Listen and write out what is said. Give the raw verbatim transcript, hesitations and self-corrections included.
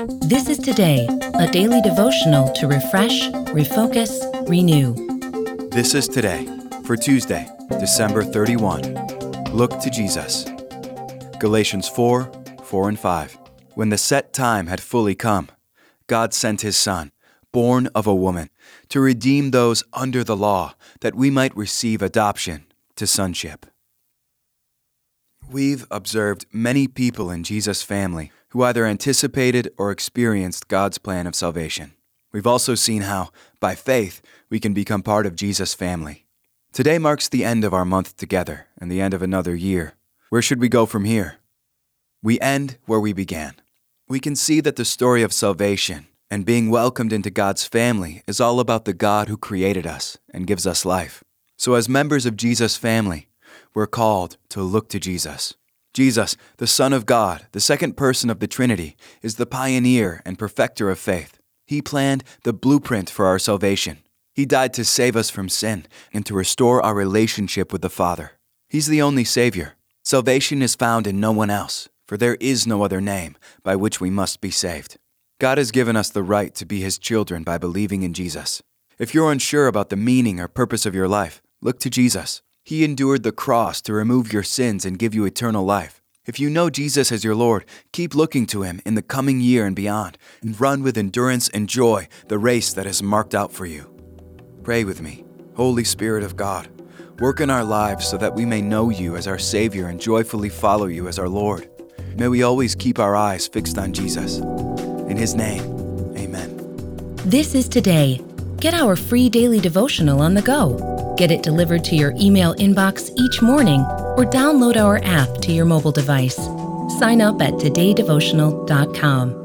This is Today, a daily devotional to refresh, refocus, renew. This is Today for Tuesday, December thirty-first. Look to Jesus. Galatians four, four and five. When the set time had fully come, God sent His Son, born of a woman, to redeem those under the law, that we might receive adoption to sonship. We've observed many people in Jesus' family who either anticipated or experienced God's plan of salvation. We've also seen how, by faith, we can become part of Jesus' family. Today marks the end of our month together and the end of another year. Where should we go from here? We end where we began. We can see that the story of salvation and being welcomed into God's family is all about the God who created us and gives us life. So as members of Jesus' family, we're called to look to Jesus. Jesus, the Son of God, the second person of the Trinity, is the pioneer and perfecter of faith. He planned the blueprint for our salvation. He died to save us from sin and to restore our relationship with the Father. He's the only Savior. Salvation is found in no one else, for there is no other name by which we must be saved. God has given us the right to be His children by believing in Jesus. If you're unsure about the meaning or purpose of your life, look to Jesus. He endured the cross to remove your sins and give you eternal life. If you know Jesus as your Lord, keep looking to Him in the coming year and beyond, and run with endurance and joy the race that is marked out for you. Pray with me. Holy Spirit of God, work in our lives so that we may know You as our Savior and joyfully follow You as our Lord. May we always keep our eyes fixed on Jesus. In His name, amen. This is Today. Get our free daily devotional on the go. Get it delivered to your email inbox each morning or download our app to your mobile device. Sign up at today devotional dot com.